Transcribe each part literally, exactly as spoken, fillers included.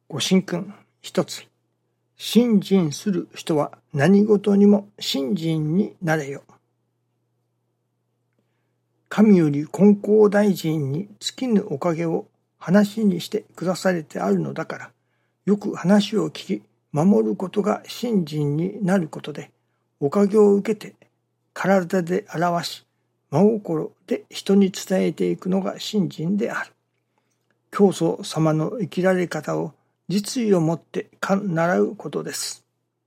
ご神君一つ。信心する人は何事にも信心になれよ。神より金光大臣に尽きぬおかげを話にしてくだされてあるのだから、よく話を聞き、守ることが信心になることで、おかげを受けて体で表し、真心で人に伝えていくのが信心である。教祖様の生きられ方を実意をもって勘習うことです。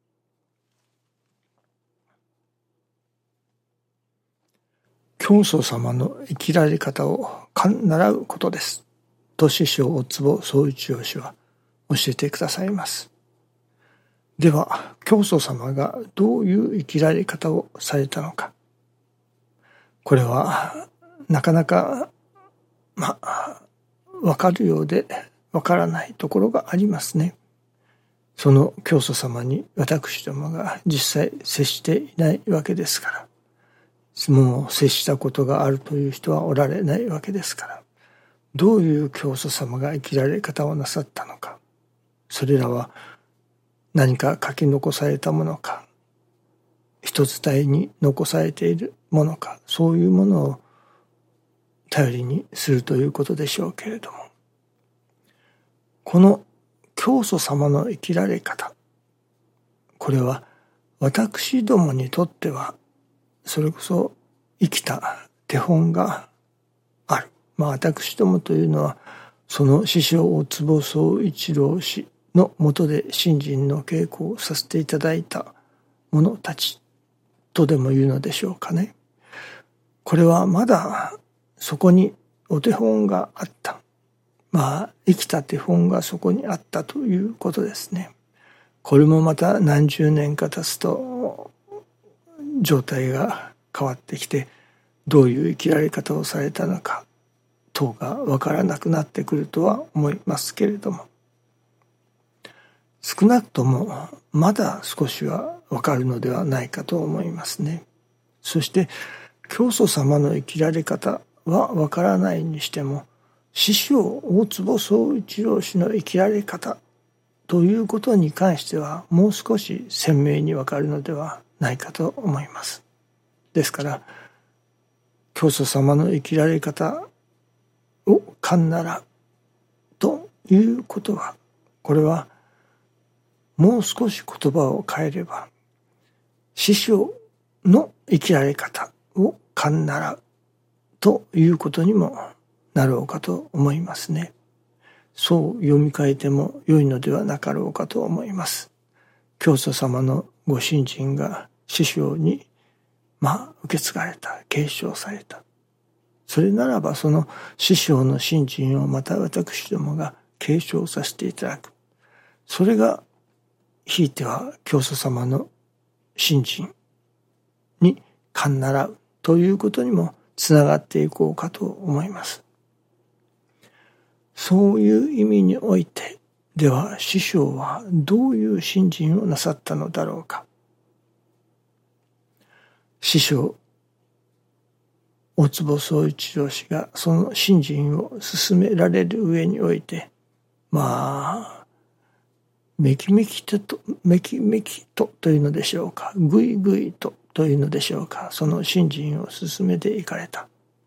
教祖様の生きられ方を勘習うことです。と師匠お坪宗一郎氏は教えてくださいます。では、教祖様がどういう生きられ方をされたのか。これはなかなか、まあ、わかるようでわからないところがありますね。その教祖様に私どもが実際接していないわけですから、もう接したことがあるという人はおられないわけですから、どういう教祖様が生きられ方をなさったのか、それらは何か書き残されたものか、人伝えに残されているものか、そういうものを頼りにするということでしょうけれども、この教祖様の生きられ方、これは私どもにとってはそれこそ生きた手本がある。まあ私どもというのはその師匠お坪宗一郎氏の下で信心の稽古をさせていただいた者たちとでも言うのでしょうかね。これはまだそこにお手本があった。まあ生きた手本がそこにあったということですね。これもまた何十年か経つと状態が変わってきて、どういう生きられ方をされたのか等がわからなくなってくるとは思いますけれども、少なくともまだ少しはわかるのではないかと思いますね。そして教祖様の生きられ方はわからないにしても、師匠大坪宗一郎氏の生きられ方ということに関してはもう少し鮮明にわかるのではないかと思います。ですから教祖様の生きられ方を勘習うということは、これはもう少し言葉を変えれば、師匠の生きられ方を勘習うということにもなろうかと思いますね。そう読み替えても良いのではなかろうかと思います。教祖様のご信心が師匠にまあ受け継がれた、継承された。それならばその師匠の信心をまた私どもが継承させていただく。それがひいては教祖様の信心に勘習うということにもつながっていこうかと思います。そういう意味において、では師匠はどういう信心をなさったのだろうか。師匠大坪宗一郎氏がその信心を進められる上において、まあめきめきとめきめきとというのでしょうか、ぐいぐいとというのでしょうか、その信心を進めていかれた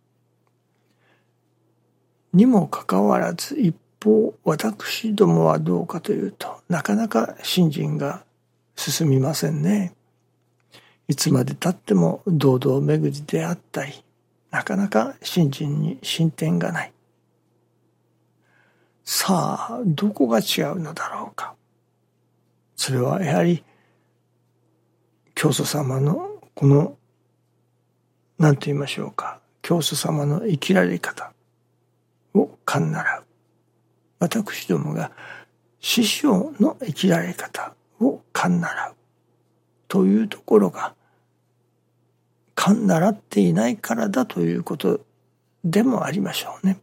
にもかかわらず、一方私どもはどうかというと、なかなか信心が進みませんね。いつまで経っても堂々巡りであったり、なかなか信心に進展がない。さあどこが違うのだろうか。それはやはり教祖様のこの何と言いましょうか、教祖様の生きられ方を勘習う。私どもが師匠の生きられ方を勘習うというところが、勘習っていないからだということでもありましょうね。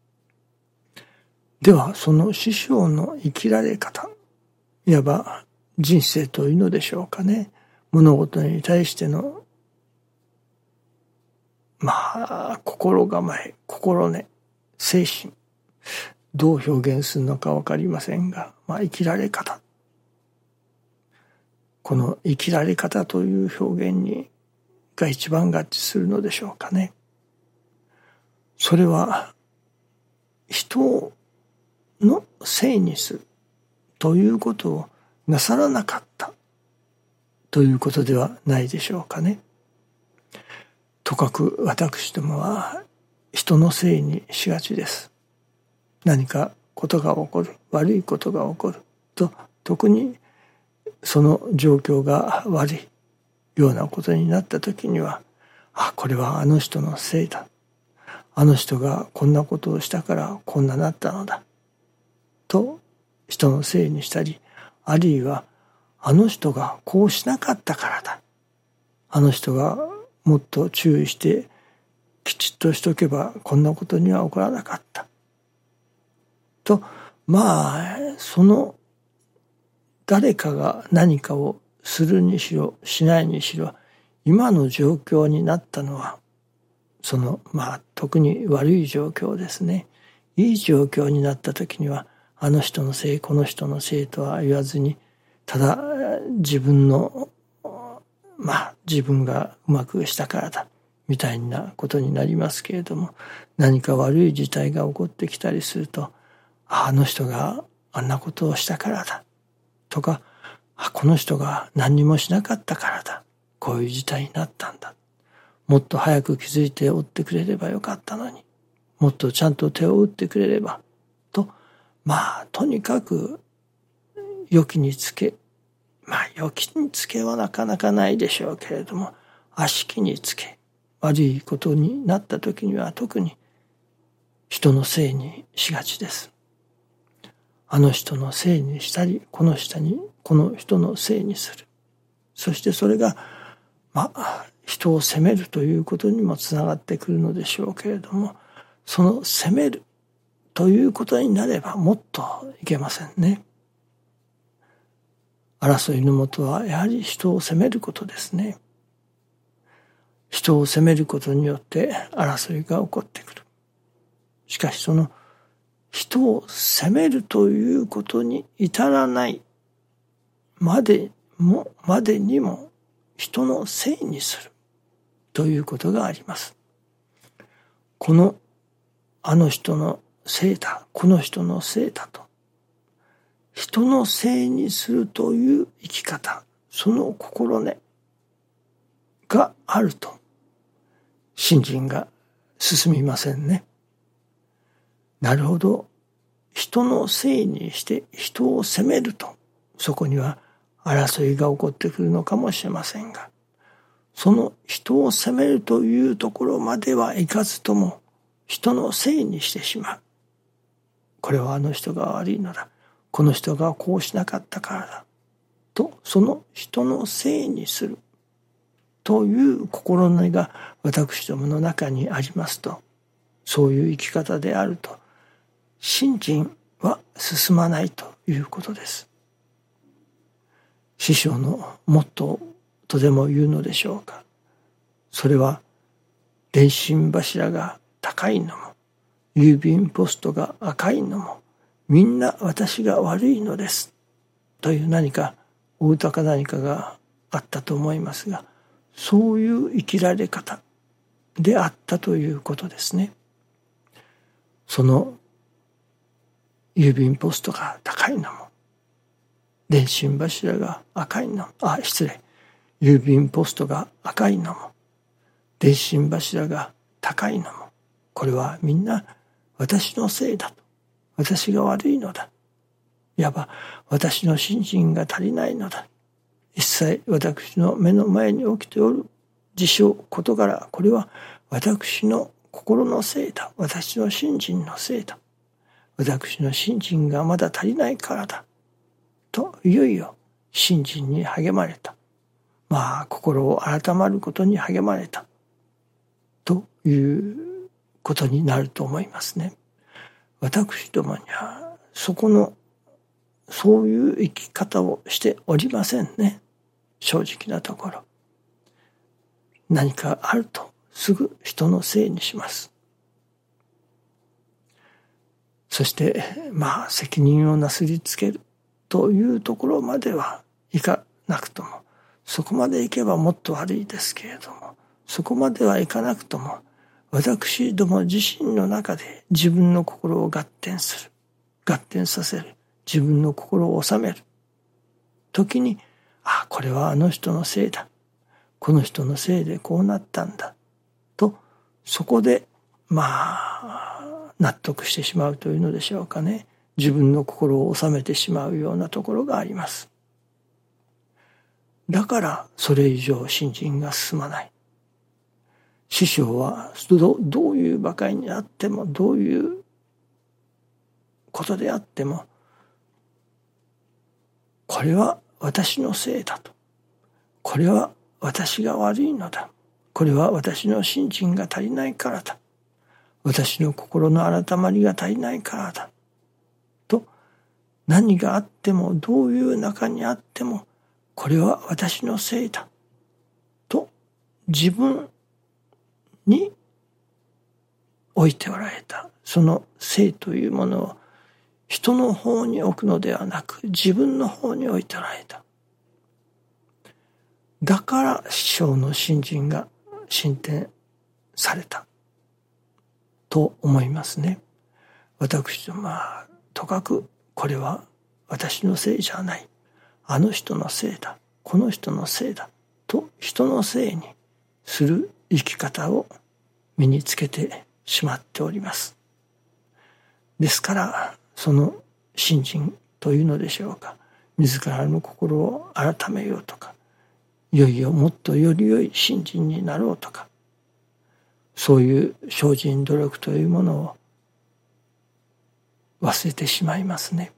ではその師匠の生きられ方、いわば人生というのでしょうかね。物事に対してのまあ心構え、心根、精神、 どう表現するのか分かりませんが、まあ、生きられ方。この生きられ方という表現にが一番合致するのでしょうかね。それは人のせいにするということをなさらなかったということではないでしょうかね。とかく私どもは人のせいにしがちです。何かことが起こる、悪いことが起こると、特にその状況が悪いようなことになった時には、あ、これはあの人のせいだ。あの人がこんなことをしたからこんななったのだ。と人のせいにしたり、あるいはあの人がこうしなかったからだ。あの人がもっと注意してきちっとしとけばこんなことには起こらなかった。と、まあ、その誰かが何かをするにしろしないにしろ、今の状況になったのは、そのまあ特に悪い状況ですね。いい状況になった時には、あの人のせい、この人のせいとは言わずに、ただ自分のまあ自分がうまくしたからだみたいなことになりますけれども、何か悪い事態が起こってきたりすると、あ、あの人があんなことをしたからだとか、あ、この人が何にもしなかったからだ、こういう事態になったんだ、もっと早く気づいておってくれればよかったのに、もっとちゃんと手を打ってくれればと、まあとにかく良きにつけ、まあ良きにつけはなかなかないでしょうけれども、悪しきにつけ、悪いことになった時には特に人のせいにしがちです。あの人のせいにしたり、この人にこの人のせいにする。そしてそれがまあ人を責めるということにもつながってくるのでしょうけれども、その責めるということになればもっといけませんね。争いのもとはやはり人を責めることですね。人を責めることによって争いが起こってくる。しかしその人を責めるということに至らないまでも、までにも人のせいにするということがあります。このあの人のせいだ、この人のせいだと、人のせいにするという生き方、その心根があると信心が進みませんね。なるほど、人のせいにして人を責めると、そこには争いが起こってくるのかもしれませんが、その人を責めるというところまではいかずとも人のせいにしてしまう。これはあの人が悪いのだ、この人がこうしなかったからだと、その人のせいにするという心根が私どもの中にありますと、そういう生き方であると信心は進まないということです。師匠のモットーとでも言うのでしょうか。それは電信柱が高いのも郵便ポストが赤いのもみんな私が悪いのですという何かお歌か何かがあったと思いますが、そういう生きられ方であったということですね。その郵便ポストが高いのも電信柱が赤いのも、あ、失礼、郵便ポストが赤いのも電信柱が高いのも、これはみんな私のせいだと、私が悪いのだ、いわば私の信心が足りないのだ、一切私の目の前に起きておる事象事柄、これは私の心のせいだ、私の信心のせいだ、私の信心がまだ足りないからだと、いよいよ信心に励まれた、まあ心を改まることに励まれたということになると思いますね。私どもにはそこのそういう生き方をしておりませんね。正直なところ、何かあるとすぐ人のせいにします。 そしてまあ責任をなすりつけるというところまではいかなくとも、そこまでいけばもっと悪いですけれども、そこまではいかなくとも、私ども自身の中で自分の心を合点する、合点させる、自分の心を収める時に、ああこれはあの人のせいだ、この人のせいでこうなったんだと、そこでまあ納得してしまうというのでしょうかね。自分の心を収めてしまうようなところがあります。だからそれ以上信心が進まない。師匠はどういう場合にあっても、どういうことであっても、これは私のせいだと、これは私が悪いのだ、これは私の信心が足りないからだ、私の心の改まりが足りないからだと、何があってもどういう中にあってもこれは私のせいだと自分に置いておられた、そのせいというものを人の方に置くのではなく自分の方に置いておられた。だから師匠の信心が進展されたと思いますね。私どもはとかくこれは私のせいじゃない、あの人のせいだ、この人のせいだと人のせいにする生き方を身につけてしまっております。ですからその信心というのでしょうか、自らの心を改めようとか、いよいよもっとより良い信心になろうとか、そういう精進努力というものを忘れてしまいますね。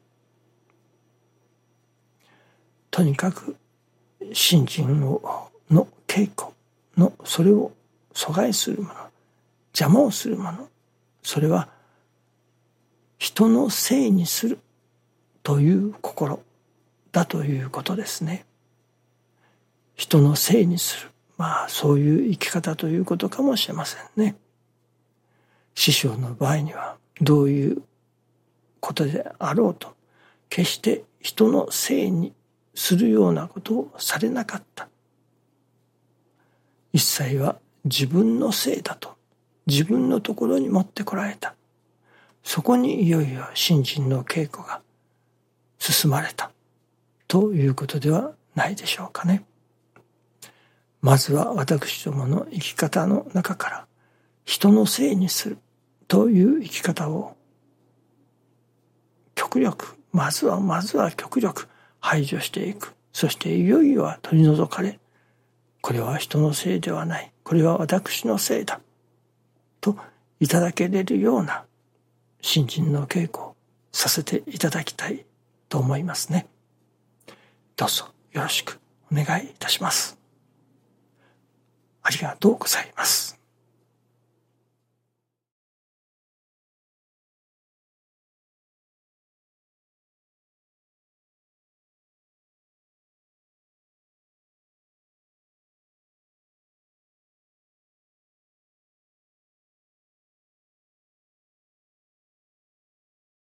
とにかく信心をの稽古のそれを阻害するもの、邪魔をするもの、それは人のせいにするという心だということですね。人のせいにする、まあそういう生き方ということかもしれませんね。師匠の場合にはどういうことであろうと、決して人のせいにするようなことをされなかった。一切は自分のせいだと自分のところに持ってこられた。そこにいよいよ信心の稽古が進まれたということではないでしょうかね。まずは私どもの生き方の中から人のせいにするという生き方を極力、まずはまずは極力排除していく。そしていよいよは取り除かれ、これは人のせいではない、これは私のせいだといただけれるような信心の稽古をさせていただきたいと思いますね。どうぞよろしくお願いいたします。ありがとうございます。